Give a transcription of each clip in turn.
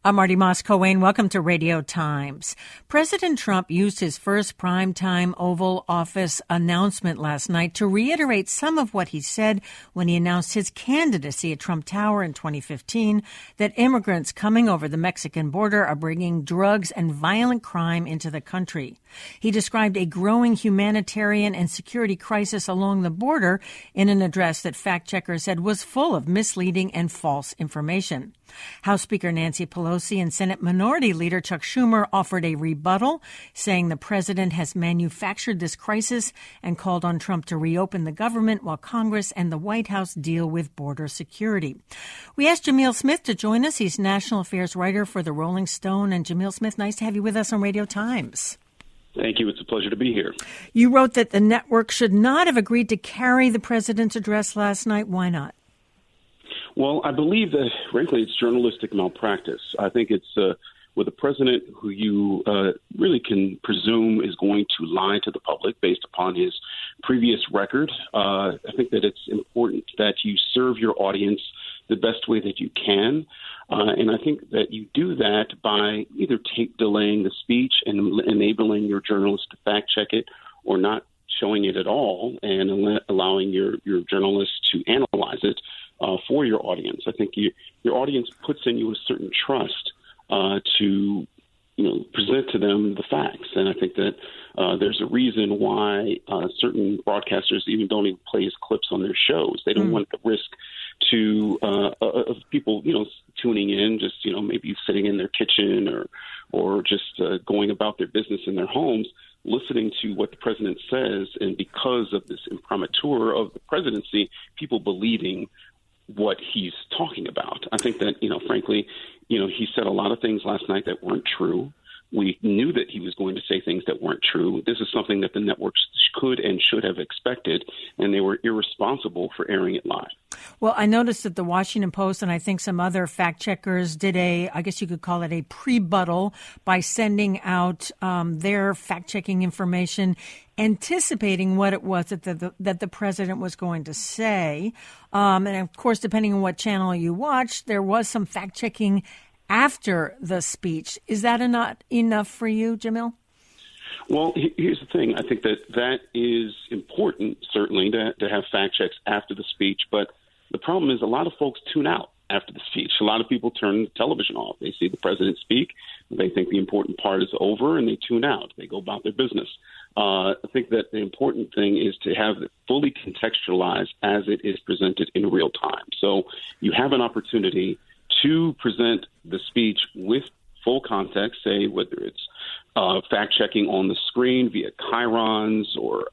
I'm Marty Moss-Coane. Welcome to Radio Times. President Trump used his first primetime Oval Office announcement last night to reiterate some of what he said when he announced his candidacy at Trump Tower in 2015, that immigrants coming over the Mexican border are bringing drugs and violent crime into the country. He described a growing humanitarian and security crisis along the border in an address that fact-checkers said was full of misleading and false information. House Speaker Nancy Pelosi and Senate Minority Leader Chuck Schumer offered a rebuttal, saying the president has manufactured this crisis and called on Trump to reopen the government while Congress and the White House deal with border security. We asked Jamil Smith to join us. He's national affairs writer for the Rolling Stone. And Jamil Smith, nice to have you with us on Radio Times. Thank you. It's a pleasure to be here. You wrote that the network should not have agreed to carry the president's address last night. Why not? Well, I believe that, frankly, it's journalistic malpractice. I think it's with a president who you really can presume is going to lie to the public based upon his previous record. I think that it's important that you serve your audience the best way that you can. And I think that you do that by either tape delaying the speech and enabling your journalists to fact check it, or not showing it at all and allowing your journalists to analyze it for your audience. I think your audience puts in you a certain trust to present to them the facts. And I think that there's a reason why certain broadcasters even don't even play his clips on their shows. They don't want the risk to of people, tuning in, just, maybe sitting in their kitchen or just going about their business in their homes, listening to what the president says. And because of this imprimatur of the presidency, people believing what he's talking about. I think that, frankly, he said a lot of things last night that weren't true. We knew that he was going to say things that weren't true. This is something that the networks could and should have expected, and they were irresponsible for airing it live. Well, I noticed that the Washington Post and I think some other fact checkers did I guess you could call it a pre-buttal by sending out their fact checking information, anticipating what it was that the president was going to say. And of course, depending on what channel you watch, there was some fact checking after the speech. Is that not enough for you, Jamil? Well, here's the thing. I think that is important, certainly, to have fact checks after the speech. But the problem is a lot of folks tune out after the speech. A lot of people turn the television off. They see the president speak. They think the important part is over, and they tune out. They go about their business. I think that the important thing is to have it fully contextualized as it is presented in real time. So you have an opportunity to present the speech with full context, say whether it's fact-checking on the screen via chyrons or,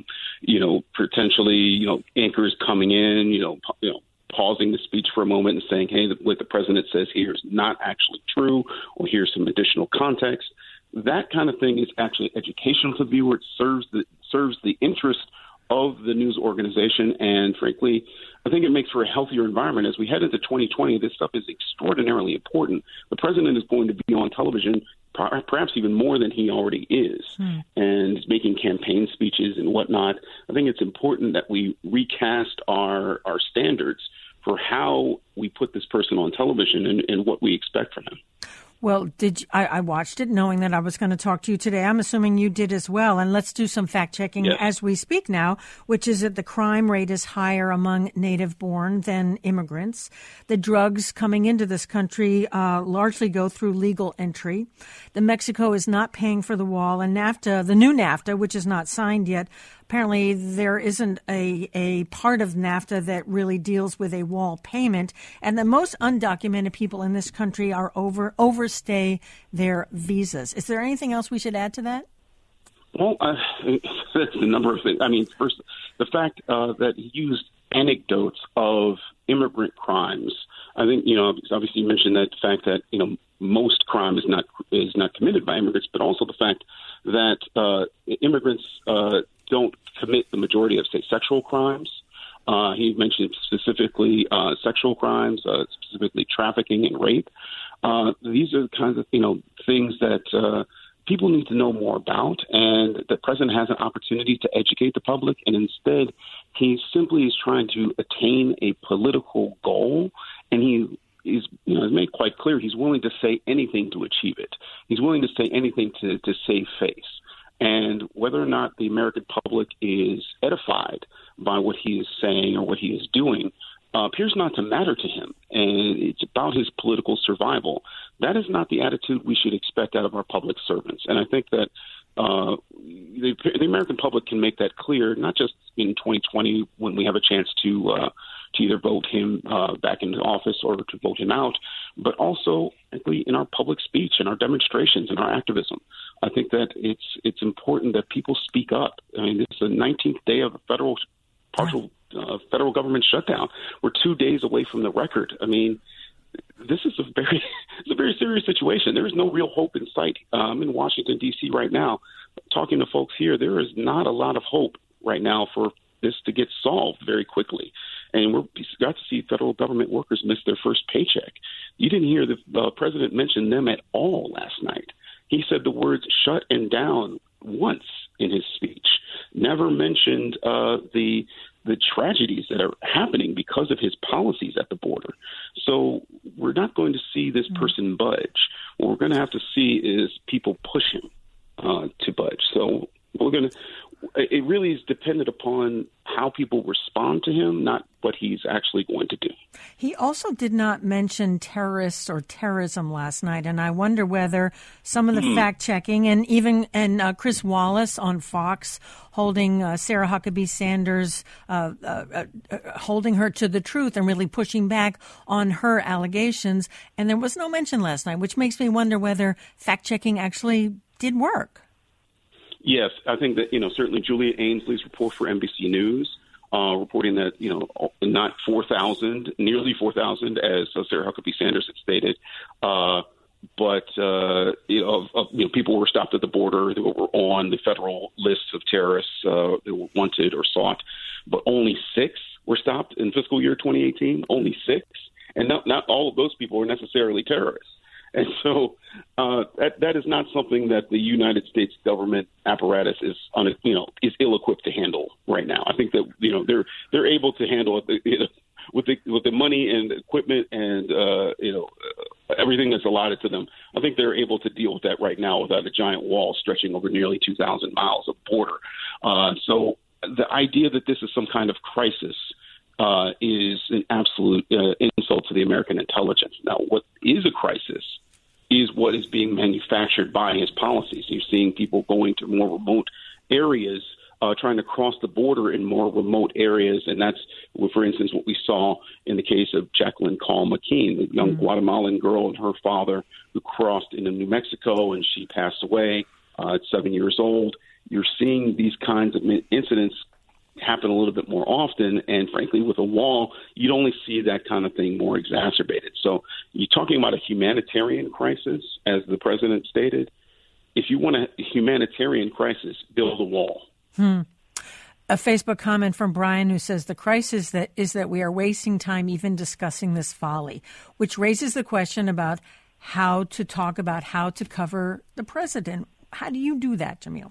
potentially, anchors coming in, pausing the speech for a moment and saying, hey, what the president says here is not actually true, or here's some additional context. That kind of thing is actually educational to the viewer. It serves the interest of the news organization. And frankly, I think it makes for a healthier environment. As we head into 2020, this stuff is extraordinarily important. The president is going to be on television perhaps even more than he already is, and making campaign speeches and whatnot. I think it's important that we recast our standards for how we put this person on television and what we expect from him. Well, I watched it knowing that I was going to talk to you today. I'm assuming you did as well. And let's do some fact checking as we speak now, which is that the crime rate is higher among native born than immigrants. The drugs coming into this country largely go through legal entry. The Mexico is not paying for the wall, and NAFTA, the new NAFTA, which is not signed yet, apparently there isn't a part of NAFTA that really deals with a wall payment, and the most undocumented people in this country are overstay their visas. Is there anything else we should add to that? Well, that's a number of things. I mean, first, the fact that he used anecdotes of immigrant crimes. I think, obviously you mentioned that the fact that, most crime is not committed by immigrants, but also the fact that immigrants don't commit the majority of, say, sexual crimes. He mentioned specifically sexual crimes, specifically trafficking and rape. These are the kinds of, things that people need to know more about, and the president has an opportunity to educate the public, and instead he simply is trying to attain a political goal, and he has made quite clear he's willing to say anything to achieve it. He's willing to say anything to save face. And whether or not the American public is edified by what he is saying or what he is doing appears not to matter to him. And it's about his political survival. That is not the attitude we should expect out of our public servants. And I think that the American public can make that clear, not just in 2020 when we have a chance to either vote him back into office or to vote him out, but also in our public speech and our demonstrations and our activism. I think that it's important that people speak up. I mean, this is the 19th day of a partial federal government shutdown. We're 2 days away from the record. I mean, this is a very serious situation. There is no real hope in sight. I'm in Washington, D.C. right now, talking to folks here. There is not a lot of hope right now for this to get solved very quickly. And we're got to see federal government workers miss their first paycheck. You didn't hear the president mention them at all last night. He said the words shut and down once in his speech, never mentioned the tragedies that are happening because of his policies at the border. So we're not going to see this person budge. What we're going to have to see is people push him to budge. So it really is dependent upon how people respond to him, not what he's actually going to do. He also did not mention terrorists or terrorism last night, and I wonder whether some of the fact-checking and Chris Wallace on Fox holding Sarah Huckabee Sanders, holding her to the truth and really pushing back on her allegations, and there was no mention last night, which makes me wonder whether fact-checking actually did work. Yes, I think that, certainly Julia Ainsley's report for NBC News, reporting that, not 4,000, nearly 4,000, as Sarah Huckabee Sanders had stated, but people were stopped at the border that were on the federal list of terrorists that were wanted or sought, but only 6 were stopped in fiscal year 2018, only 6. And not all of those people were necessarily terrorists. And so that is not something that the United States government apparatus is ill-equipped to handle right now. I think that they're able to handle it with the money and equipment and everything that's allotted to them. I think they're able to deal with that right now without a giant wall stretching over nearly 2,000 miles of border. So the idea that this is some kind of crisis is an absolute insult to the American intelligence. Now, what is a crisis is what is being manufactured by his policies. You're seeing people going to more remote areas, trying to cross the border in more remote areas, and that's, for instance, what we saw in the case of Jacqueline Call McKean, the young Guatemalan girl and her father who crossed into New Mexico, and she passed away at 7 years old. You're seeing these kinds of incidents happen a little bit more often, and frankly, with a wall, you'd only see that kind of thing more exacerbated. So you're talking about a humanitarian crisis, as the president stated. If you want a humanitarian crisis, build a wall. A Facebook comment from Brian who says the crisis is that we are wasting time even discussing this folly, which raises the question about how to talk about how to cover the president. How do you do that, Jamil?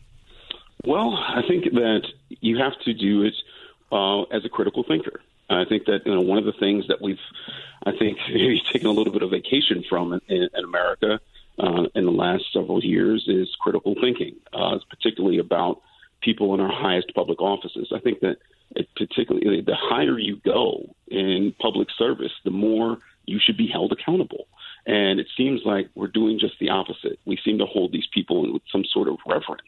Well, I think that you have to do it as a critical thinker. I think that one of the things that we've, maybe taken a little bit of vacation from in America in the last several years is critical thinking, particularly about people in our highest public offices. I think that particularly the higher you go in public service, the more you should be held accountable. And it seems like we're doing just the opposite. We seem to hold these people with some sort of reverence.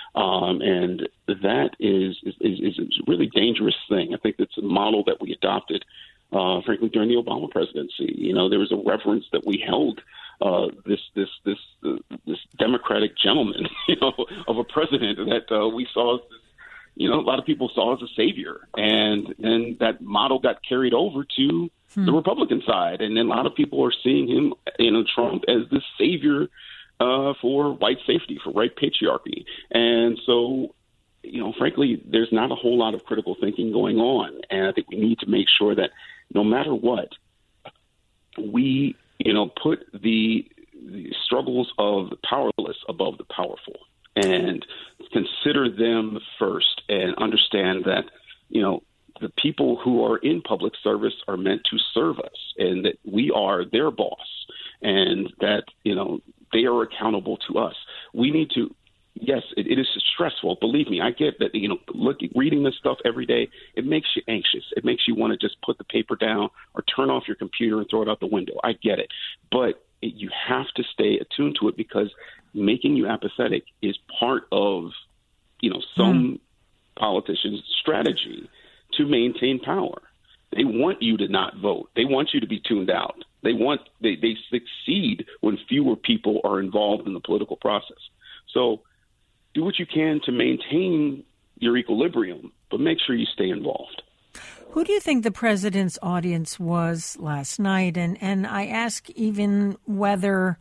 And that is a really dangerous thing. I think that's a model that we adopted, frankly, during the Obama presidency. There was a reverence that we held this democratic gentleman, of a president that we saw, a lot of people saw as a savior. And then that model got carried over to the Republican side. And then a lot of people are seeing him, Trump, as the savior for white safety, for white patriarchy. And so, frankly, there's not a whole lot of critical thinking going on. And I think we need to make sure that no matter what, we, put the struggles of the powerless above the powerful and consider them first and understand that, the people who are in public service are meant to serve us, and that we are their boss, and that, they are accountable to us. We need to. Yes, it is stressful. Believe me, I get that. Reading this stuff every day, it makes you anxious. It makes you want to just put the paper down or turn off your computer and throw it out the window. I get it, but you have to stay attuned to it, because making you apathetic is part of, some politicians' strategy to maintain power. They want you to not vote. They want you to be tuned out. They succeed when fewer people are involved in the political process. So do what you can to maintain your equilibrium, but make sure you stay involved. Who do you think the president's audience was last night? And I ask even whether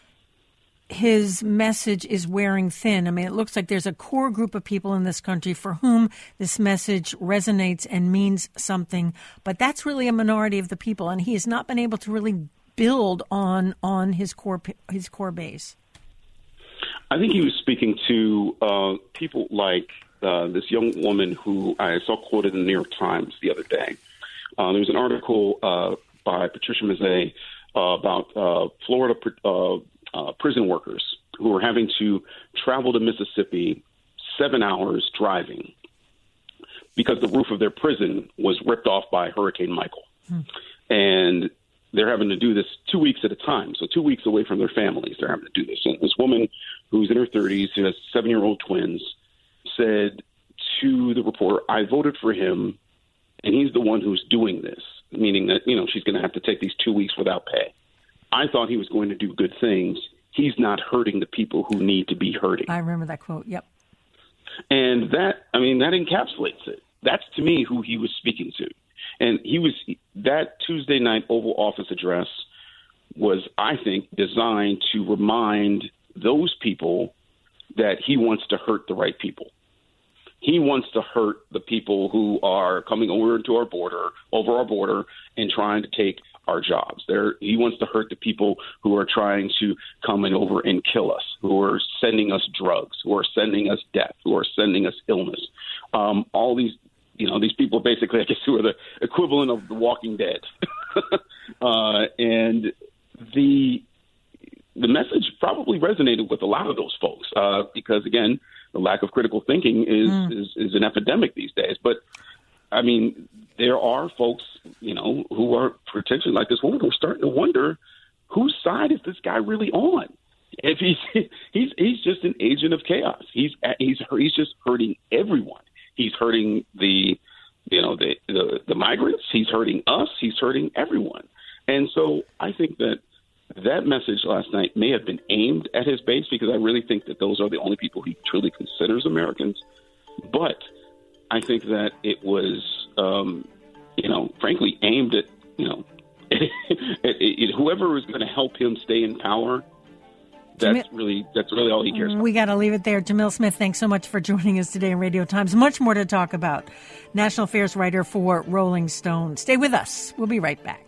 his message is wearing thin. I mean, it looks like there's a core group of people in this country for whom this message resonates and means something, but that's really a minority of the people, and he has not been able to really build on his core base. I think he was speaking to people like this young woman who I saw quoted in the New York Times the other day. There was an article by Patricia Mazzei about Florida prison workers who were having to travel to Mississippi 7 hours driving because the roof of their prison was ripped off by Hurricane Michael. And they're having to do this 2 weeks at a time. So 2 weeks away from their families, they're having to do this. And this woman who's in her 30s, who has 7-year-old twins, said to the reporter, I voted for him, and he's the one who's doing this, meaning that, she's going to have to take these 2 weeks without pay. I thought he was going to do good things. He's not hurting the people who need to be hurting. I remember that quote, yep. And that encapsulates it. That's, to me, who he was speaking to. And that Tuesday night Oval Office address was, I think, designed to remind those people that he wants to hurt the right people. He wants to hurt the people who are coming over our border, and trying to take our jobs. He wants to hurt the people who are trying to come in over and kill us, who are sending us drugs, who are sending us death, who are sending us illness. All these, these people basically, I guess, who are the equivalent of the Walking Dead. And the message probably resonated with a lot of those folks because, again, the lack of critical thinking is an epidemic these days. But, I mean, there are folks, who are potentially like this woman who are starting to wonder, whose side is this guy really on? If he's just an agent of chaos. He's just hurting everyone. He's hurting the migrants. He's hurting us. He's hurting everyone. And so I think that message last night may have been aimed at his base, because I really think that those are the only people he truly considers Americans. But I think that it was, frankly, aimed at, at whoever is going to help him stay in power. That's really all he cares about. We got to leave it there. Jamil Smith, thanks so much for joining us today in Radio Times. Much more to talk about. National Affairs writer for Rolling Stone. Stay with us. We'll be right back.